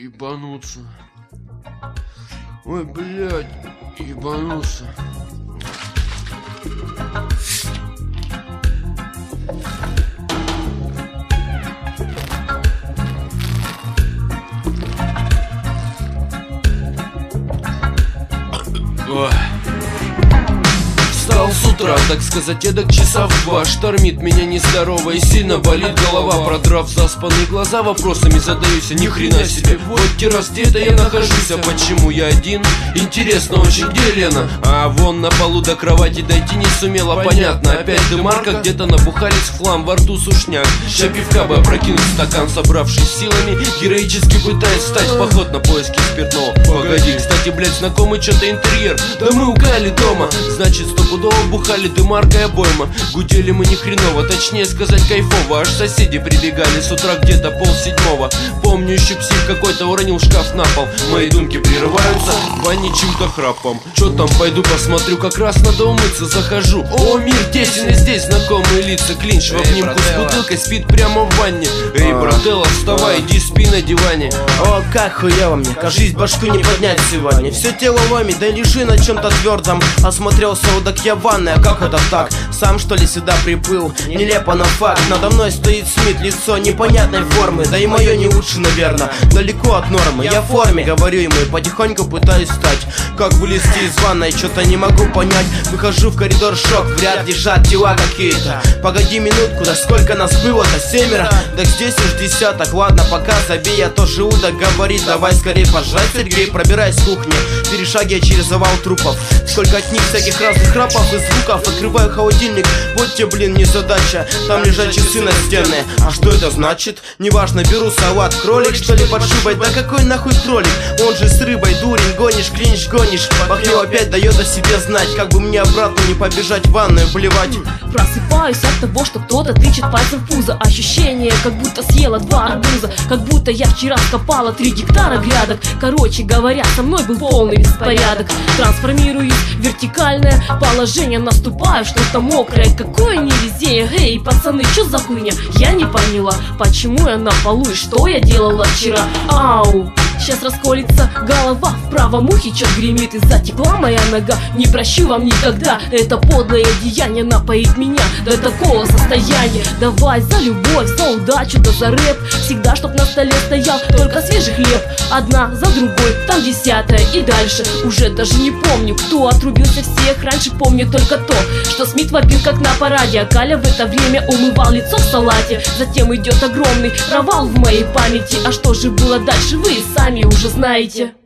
Ебануться. Ой, блядь, ебанулся. Ой. Встал с утра, так сказать, эдак часа в 2. Штормит меня нездорово и сильно болит голова. Продрав заспанные глаза, вопросами задаюсь, ни хрена себе. Вот террас, где-то я нахожусь, а почему я один? Интересно очень, где Лена? А вон на полу до кровати дойти не сумела, понятно. Опять дымарка, где-то набухались в хлам, во рту сушняк. Ща пивка бы опрокинуть стакан, собравшись силами, героически пытаясь встать в поход на поиски спиртного. Погоди, кстати, блядь, знакомый что-то интерьер. Да мы угали дома, значит стопудово бухали дымарка и обойма. Гудели мы ни хреново, точнее сказать кайфово. Аж соседи прибегали с утра где-то 6:30. Помню, еще псих какой-то уронил шкаф на пол. Мои думки прерываются в ванне чьим-то храпом. Чё там, пойду посмотрю, как раз надо умыться. Захожу, о, мир тесен, и здесь знакомые лица. Клинч в обнимку с бутылкой спит прямо в ванне. Эй, брателло, вставай, иди спи на диване. О, как хуёво мне, кажись, башку не поднять сегодня. Все тело ломит, да лежи на чем-то твердом. Осмотрелся, удак я в ванной, а как это так? Сам что ли сюда приплыл? Нелепо, но факт. Надо мной стоит Смит, лицо непонятной формы. Да и мое не лучше, наверное, далеко от нормы. Я в форме, говорю ему, и потихоньку пытаюсь встать. Как вылезти из ванной, что-то не могу понять. Выхожу в коридор, шок, вряд лежат тела какие-то. Погоди минутку, да сколько нас было-то? 7. Так здесь уж десяток. Ладно, пока забей, я тоже удак говорит. Давай скорее пожрать, Сергей, пробираясь с кухни, перешагивая через завал трупов. Сколько от них всяких разных храпов и звуков. Открываю холодильник, вот тебе, блин, незадача. Там лежат часы настенные. А что это значит? Неважно, беру салат. Кролик, что ли, под шубой? Да какой нахуй кролик? Он же с рыбой, дурень, гонишь, клинч, гонишь. Похмел опять дает о себе знать. Как бы мне обратно не побежать в ванную блевать. Просыпаюсь от того, что кто-то тычет пальцем в пузо. Ощущение, как будто съела 2 арбуза. Как будто я вчера скопала 3 гектара грядок. Короче говоря, со мной был полный беспорядок. Трансформируюсь в вертикальное положение. Наступаю, что-то мокрое, какое невезение. Эй, пацаны, что за хуйня? Я не поняла, почему я на полу и что я делала вчера. Ау! Сейчас расколется голова, в правом ухе чё гремит, и затекла моя нога. Не прощу вам никогда, это подлое деяние напоит меня до такого состояния. Давай за любовь, за удачу, да за рэп. Всегда чтоб на столе стоял только свежий хлеб. Одна за другой, там 10-я и дальше. Уже даже не помню, кто отрубился всех. Раньше помню только то, что Смит вопил как на параде, а Каля в это время умывал лицо в салате. Затем идет огромный провал в моей памяти. А что же было дальше, вы сами уже знаете.